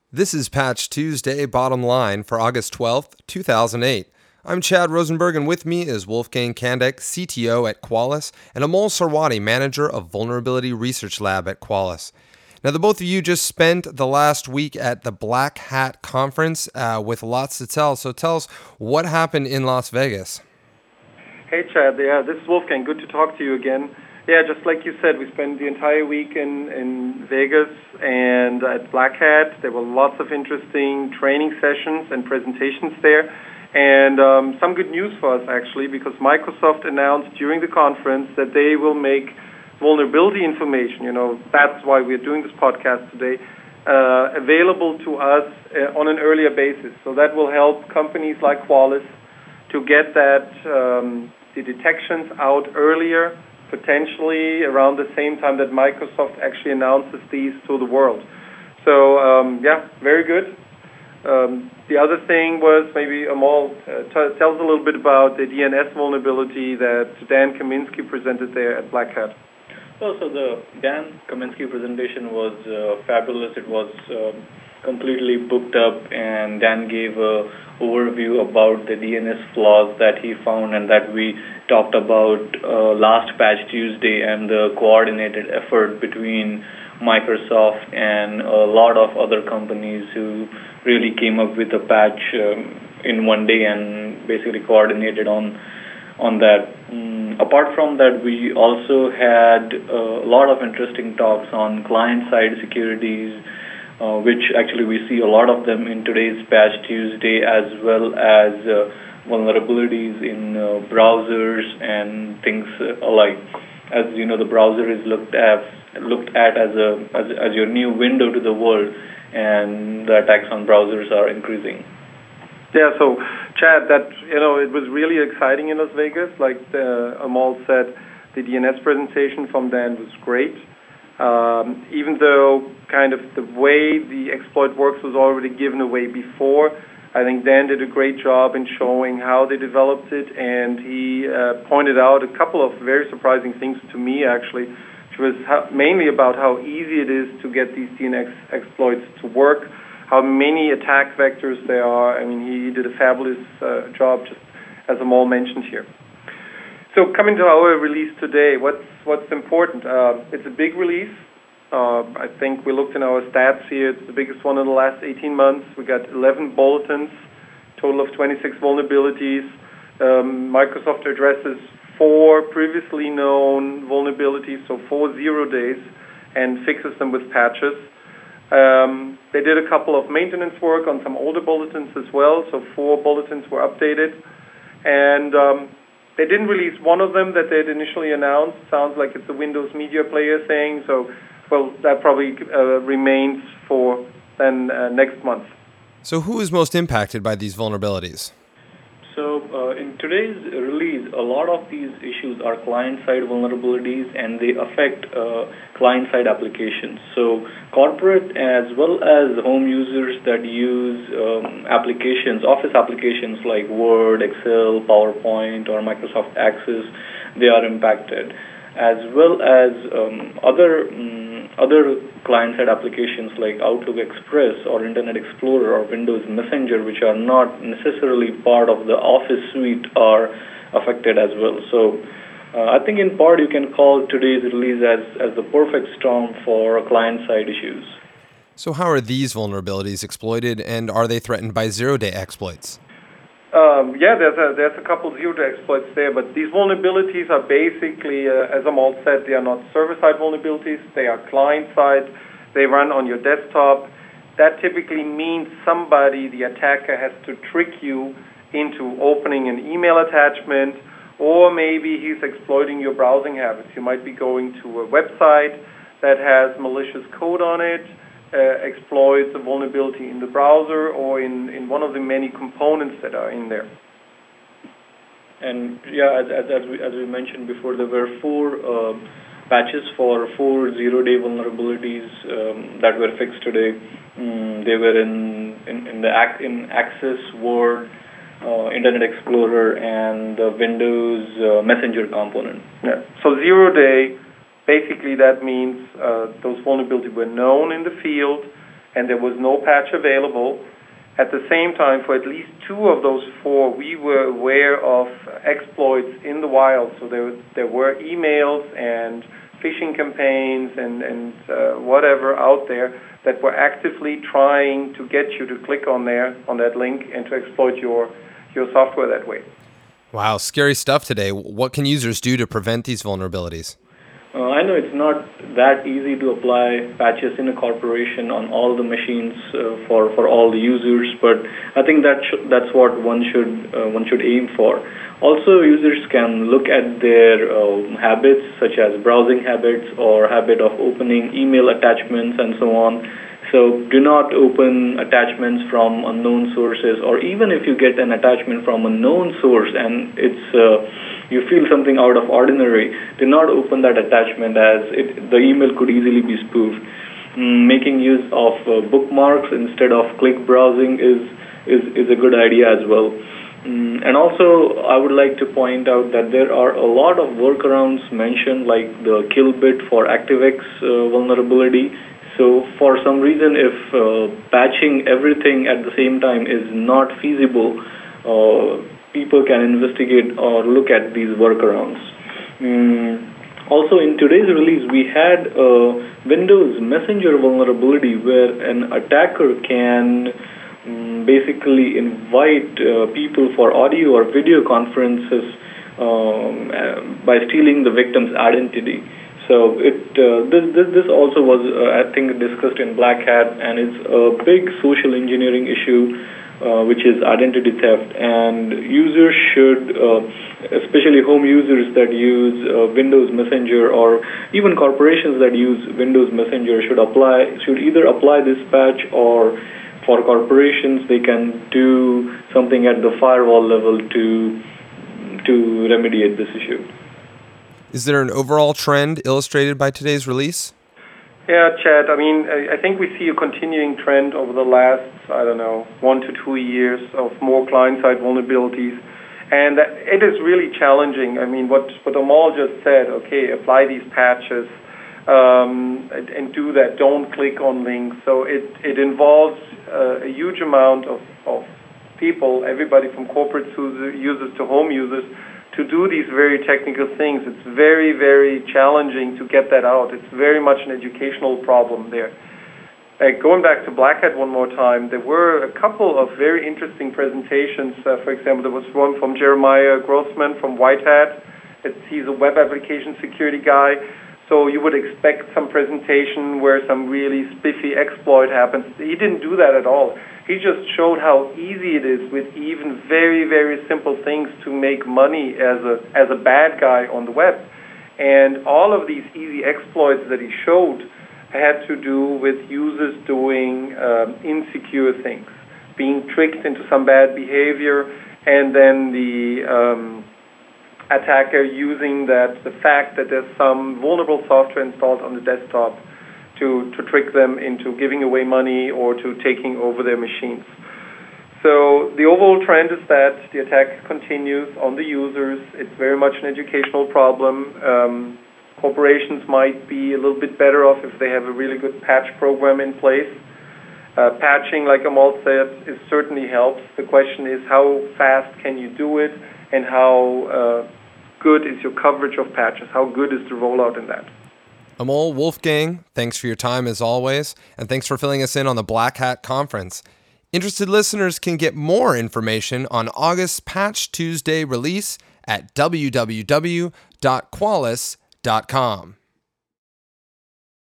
This is Patch Tuesday Bottom Line for August 12th, 2008. I'm Chad Rosenberg, and with me is Wolfgang Kandek, CTO at Qualys, and Amol Sarwati, Manager of Vulnerability Research Lab at Qualys. Now, the both of you just spent the last week at the Black Hat Conference with lots to tell. So tell us what happened in Las Vegas. Hey, Chad. Yeah, this is Wolfgang. Good to talk to you again. Yeah, just like you said, we spent the entire week in Vegas and at Black Hat. There were lots of interesting training sessions and presentations there. And some good news for us, actually, because Microsoft announced during the conference that they will make vulnerability information, that's why we're doing this podcast today, available to us on an earlier basis. So that will help companies like Qualys to get the detections out earlier, potentially around the same time that Microsoft actually announces these to the world. So, very good. The other thing was maybe Amol tells a little bit about the DNS vulnerability that Dan Kaminsky presented there at Black Hat. Well, so the Dan Kaminsky presentation was fabulous. It was completely booked up, and Dan gave an overview about the DNS flaws that he found and that we talked about last Patch Tuesday, and the coordinated effort between Microsoft and a lot of other companies who really came up with a patch in one day and basically coordinated on that. Apart from that, we also had a lot of interesting talks on client-side securities, which actually we see a lot of them in today's Patch Tuesday, as well as vulnerabilities in browsers and things alike. As you know, the browser is looked at as your new window to the world, and the attacks on browsers are increasing. Yeah, so Chad, it was really exciting in Las Vegas. Like Amol said, the DNS presentation from Dan was great. Even though kind of the way the exploit works was already given away before, I think Dan did a great job in showing how they developed it, and he pointed out a couple of very surprising things to me, actually, which was mainly about how easy it is to get these DNS exploits to work, how many attack vectors there are. I mean, he did a fabulous job, just as Amol mentioned here. So coming to our release today, what's important? It's a big release. I think we looked in our stats here. It's the biggest one in the last 18 months. We got 11 bulletins, total of 26 vulnerabilities. Microsoft addresses 4 previously known vulnerabilities, so 4 0 days, and fixes them with patches. They did a couple of maintenance work on some older bulletins as well, so 4 bulletins were updated. And they didn't release one of them that they had initially announced. Sounds like it's a Windows Media Player thing, so, that probably remains for then next month. So who is most impacted by these vulnerabilities? So in today's release, a lot of these issues are client-side vulnerabilities, and they affect client-side applications. So corporate as well as home users that use applications, office applications like Word, Excel, PowerPoint, or Microsoft Access, they are impacted, as well as other client-side applications like Outlook Express or Internet Explorer or Windows Messenger, which are not necessarily part of the Office suite, are affected as well. So I think in part you can call today's release as the perfect storm for client-side issues. So how are these vulnerabilities exploited, and are they threatened by zero-day exploits? There's a couple zero-day exploits there, but these vulnerabilities are basically, as Amol said, they are not server-side vulnerabilities. They are client-side. They run on your desktop. That typically means somebody, the attacker, has to trick you into opening an email attachment, or maybe he's exploiting your browsing habits. You might be going to a website that has malicious code on it, exploits a vulnerability in the browser or in one of the many components that are in there. And as we mentioned before, there were 4 patches for 4 zero-day vulnerabilities that were fixed today. They were in Access, Word, Internet Explorer, and the Windows Messenger component. Yeah. So zero-day, basically that means those vulnerabilities were known in the field, and there was no patch available. At the same time, for at least 2 of those 4, we were aware of exploits in the wild. So there were emails and phishing campaigns and whatever out there that were actively trying to get you to click on that link and to exploit your software that way. Wow, scary stuff today. What can users do to prevent these vulnerabilities? I know it's not that easy to apply patches in a corporation on all the machines for all the users, but I think that's what one should aim for. Also, users can look at their habits, such as browsing habits or habit of opening email attachments and so on. So do not open attachments from unknown sources, or even if you get an attachment from a known source and you feel something out of ordinary, do not open that attachment, as the email could easily be spoofed. Making use of bookmarks instead of click browsing is a good idea as well. And also, I would like to point out that there are a lot of workarounds mentioned, like the kill bit for ActiveX vulnerability. So for some reason, if patching everything at the same time is not feasible, people can investigate or look at these workarounds. Also, in today's release, we had a Windows Messenger vulnerability where an attacker can basically invite people for audio or video conferences by stealing the victim's identity. So this also was, I think, discussed in Black Hat, and it's a big social engineering issue, which is identity theft. And users should, especially home users that use Windows Messenger, or even corporations that use Windows Messenger, should either apply this patch, or for corporations they can do something at the firewall level to remediate this issue. Is there an overall trend illustrated by today's release? Yeah, Chad, I think we see a continuing trend over the last, 1 to 2 years of more client-side vulnerabilities. And it is really challenging. What Amal just said, okay, apply these patches and do that. Don't click on links. So it involves a huge amount of people, everybody from corporate users to home users, to do these very technical things. It's very, very challenging to get that out. It's very much an educational problem there. Going back to Black Hat one more time, there were a couple of very interesting presentations. For example, there was one from Jeremiah Grossman from White Hat. He's a web application security guy. So you would expect some presentation where some really spiffy exploit happens. He didn't do that at all. He just showed how easy it is with even very, very simple things to make money as a bad guy on the web. And all of these easy exploits that he showed had to do with users doing insecure things, being tricked into some bad behavior, and then the attacker using the fact that there's some vulnerable software installed on the desktop to trick them into giving away money or to taking over their machines. So the overall trend is that the attack continues on the users. It's very much an educational problem. Corporations might be a little bit better off if they have a really good patch program in place. Patching, like Amal said, certainly helps. The question is, how fast can you do it, and how good is your coverage of patches? How good is the rollout in that? Amal, Wolfgang, thanks for your time as always, and thanks for filling us in on the Black Hat Conference. Interested listeners can get more information on August's Patch Tuesday release at www.qualys.com.